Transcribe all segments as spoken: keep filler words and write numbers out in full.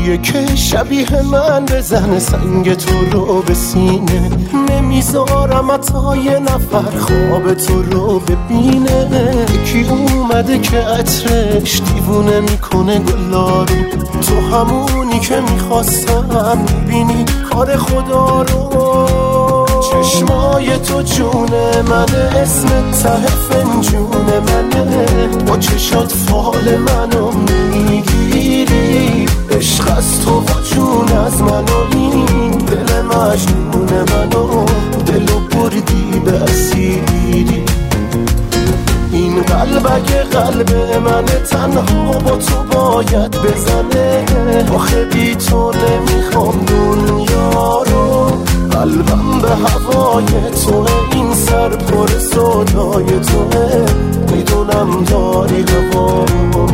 کیه که شبیه من بزنه سنگ تو رو به سینه؟ نمیذارم حتی یه نفر خواب تو رو ببینه. کی اومده که عطرش دیوونه میکنه گلارو؟ تو همونی که میخواستم، میبینی کار خدا رو. چشمای تو جونه منه، اسم ته فنجون منه، با چشات فال منو میگیری. عشق از تو و جون از منو، این دل مجنون منو، دلو بردی به اسیری. این قلب اگه قلب منه، تنها با تو باید بزنه. آخه بی تو نمیخوام دنیا رو. قلبم به هوای توه، این سر پر صدای توه، میدونم داری هوا.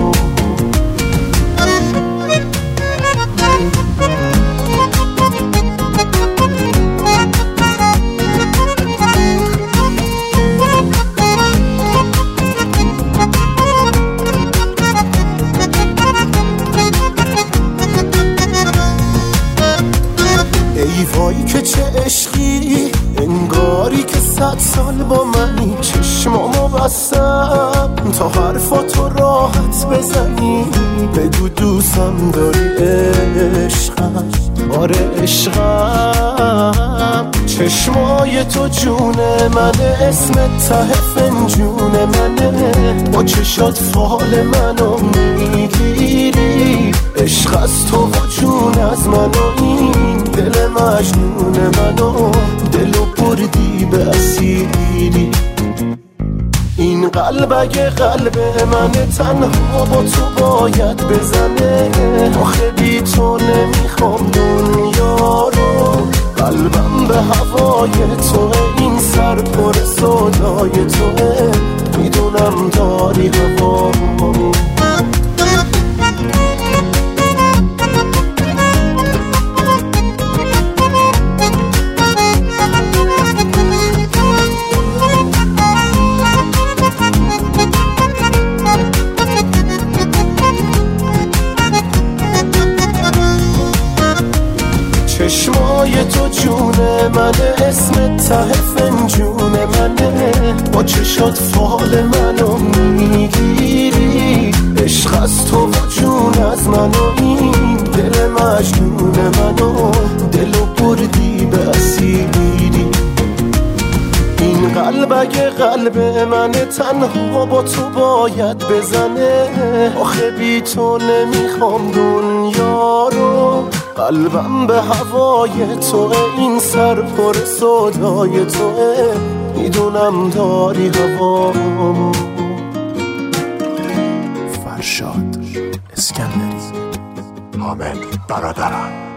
ای وای که چه عشقی، انگاری که صد سال با منی. چشمامو بستم تا حرفاتو راحت بزنی. بگو دوستم داری عشقم، آره عشقم. چشمای تو جونه منه، اسم ته فنجون منه، با چشات فال منو میگیری. عشق از تو و جون از منو، این دل مجنون منو، دلو بردی به اسیری. این قلب اگه قلب منه، تنها با تو باید بزنه. آخه بی تو نمیخوام دنیا رو. قلبم به هوای توه، این سر پر صدای توه، میدونم داری هوا. چشمای تو جونه منه، اسم ته فنجون منه، با چشات فال منو میگیری. عشق از تو و جون از منو، این دل مجنون منو، دلو بردی به اسیری. این قلب اگه قلب منه، تنها با تو باید بزنه. آخه بی تو نمیخوام دنیا رو. قلبم به هوای توه، این سر پر صدای توه، میدونم داری هوا. فرشاد اسکندری. حامد برادران.